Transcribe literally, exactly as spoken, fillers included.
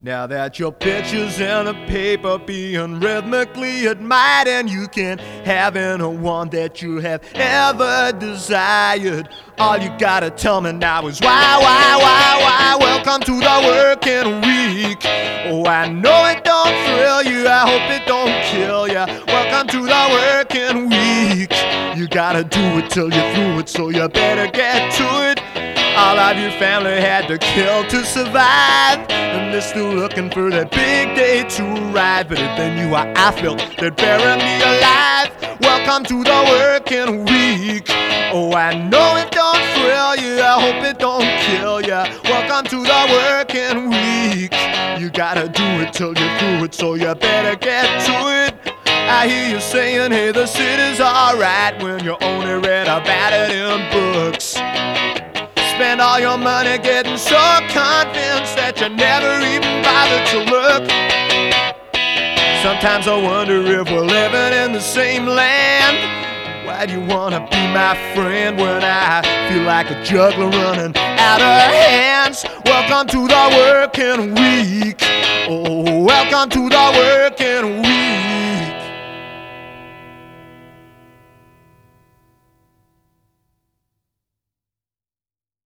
Now that your picture's in a paper being rhythmically admired, and you can have any one that you have ever desired, all you gotta tell me now is why, why, why, why? Welcome to the working week. Oh, I know it don't thrill you, I hope it don't kill you. Welcome to the working week. You gotta do it till you're through it, so you better get to it. All of your family had to kill to survive, and they're still looking for that big day to arrive. But if they knew how I felt, they'd bury me alive. Welcome to the working week. Oh, I know it don't thrill you, I hope it don't kill you. Welcome to the working week. You gotta do it till you're through it, so you better get to it. I hear you saying, hey, the city's alright, when you only read about it in books. Spend all your money getting so convinced that you never even bothered to look. Sometimes I wonder if we're living in the same land. Why do you wanna be my friend when I feel like a juggler running out of hands? Welcome to the working week. Oh, welcome to the working week.